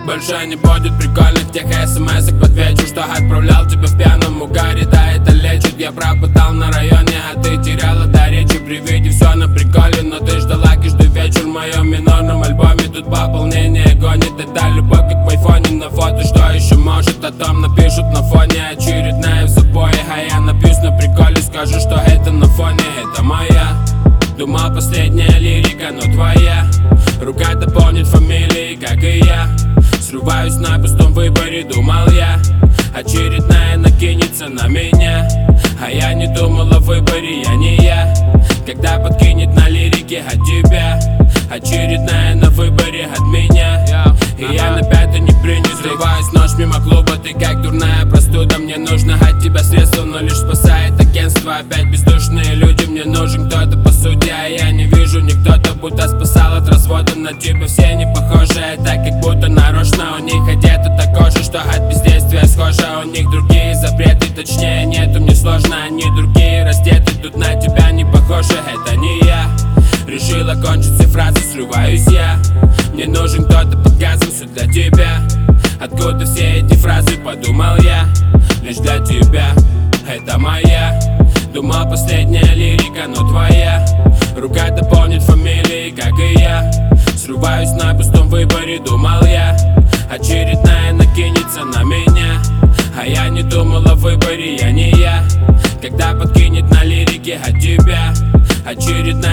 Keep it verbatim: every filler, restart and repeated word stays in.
Больше не будет прикольных тех смс-ок под вечер, что отправлял тебя в пьяном угаре. Да, это лечит, я пропытал на районе, а ты теряла до речи при виде все на приколе. Но ты ждала каждый вечер в моем минорном альбоме. Тут пополнение гонит, это любовь как в айфоне на фото. Что еще может, о том напишут на фоне. Очередная в запое, а я напьюсь на приколе. Скажу, что это на фоне, это моя. Думал, последняя лирика, но твоя рука дополнит фамилии, как и я. Срываюсь на пустом выборе, думал я. Очередная накинется на меня, а я не думал о выборе, я не я. Когда подкинет на лирике от тебя, очередная на выборе от меня. И я на пятый не принят. Срываюсь ночь мимо клуба, ты как дурная простуда. Мне нужно от тебя средства, но лишь спасает агентство. Опять бездушные люди, мне нужен кто-то по сути. А я не вижу никто-то, будто спасал от развода. На тебя все не похожи, так как будто нарочно. У них одето такое же, что от бездействия схоже. У них другие запреты, точнее нету, мне сложно. Они другие раздеты, тут на тебя не похожи. Это не я. Решила кончить все фразы, срываюсь я. Мне нужен кто-то под газом, все для тебя. Откуда все эти фразы, подумал я. Лишь для тебя, это моя. Думал, последняя лирика, но твоя рука дополнит фамилии, как и я. Срываюсь на пустом выборе, думал я. Очередная накинется на меня, а я не думал о выборе, я не я. Когда подкинет на лирике от тебя, очередная